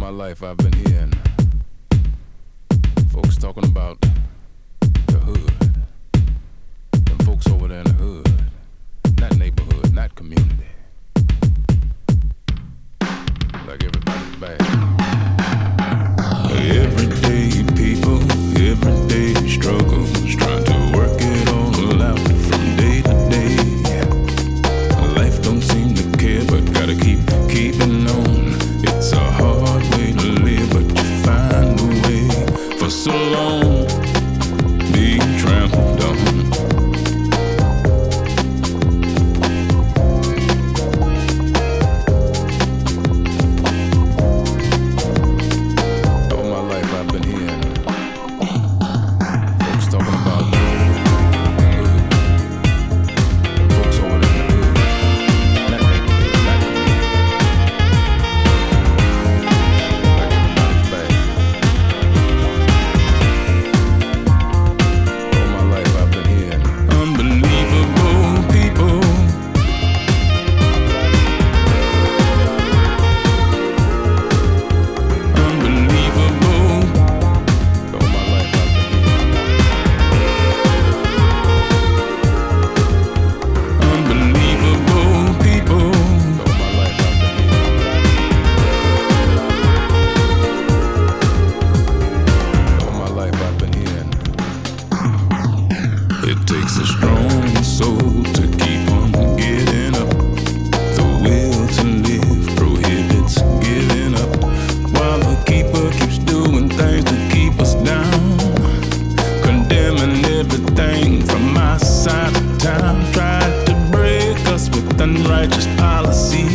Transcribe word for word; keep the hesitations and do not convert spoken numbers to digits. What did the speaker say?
my life I've been hearing folks talking about the hood. Them folks over there in the hood. Not neighborhood, not community. Like everybody's bad. Everyday people, everyday struggles, trying to work it all out from day to day. Life don't seem to care, but gotta keep keeping on. It's a hard way to live, but you find a way. For so long, being trampled on. Unrighteous policy.